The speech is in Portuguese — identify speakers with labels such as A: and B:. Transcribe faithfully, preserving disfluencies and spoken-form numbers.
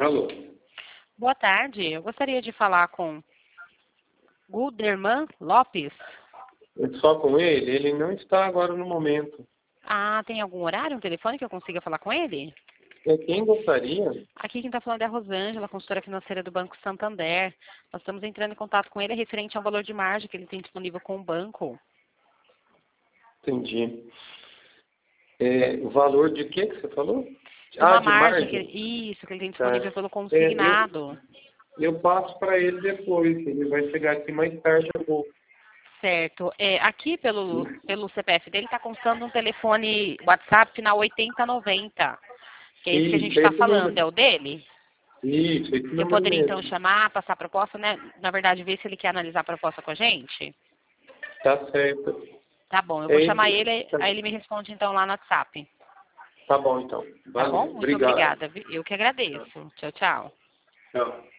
A: Alô?
B: Boa tarde. Eu gostaria de falar com Guderman Lopes.
A: Só com ele? Ele não está agora no momento.
B: Ah, tem algum horário, um telefone que eu consiga falar com ele?
A: É quem gostaria?
B: Aqui quem está falando é a Rosângela, consultora financeira do Banco Santander. Nós estamos entrando em contato com ele referente ao valor de margem que ele tem disponível com o banco.
A: Entendi. É, o valor de quê que você falou?
B: De
A: Ah,
B: uma
A: de
B: margem,
A: margem?
B: que, isso, que ele tem
A: Tá.
B: disponível pelo
A: É, eu,
B: consignado.
A: eu passo para ele depois. Ele vai chegar aqui mais tarde um pouco.
B: Certo. É, aqui pelo, pelo C P F dele está constando um telefone WhatsApp final oitenta noventa. Que é esse que a gente
A: Isso,
B: está
A: esse
B: falando, é
A: número.
B: o dele?
A: Isso, esse
B: Eu
A: número
B: poderia então
A: mesmo.
B: chamar, passar a proposta, né? Na verdade, ver se ele quer analisar a proposta com a gente?
A: Tá certo.
B: Tá bom, eu vou
A: É
B: chamar
A: esse.
B: ele, aí ele me responde então lá no WhatsApp.
A: Tá bom, então.
B: Tá bom?
A: Valeu.
B: Muito
A: Obrigado.
B: obrigada. Eu que agradeço. Tchau, tchau.
A: Tchau.